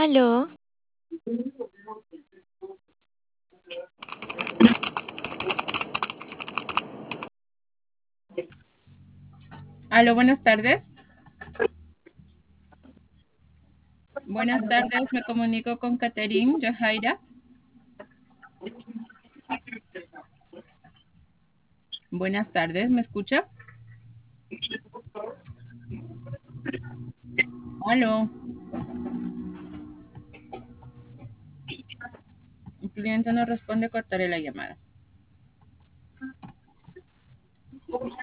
Aló, Aló, buenas tardes. Buenas tardes, me comunico con Catherine Yajaira. Buenas tardes, ¿me escucha? Aló, el cliente no responde, cortaré la llamada.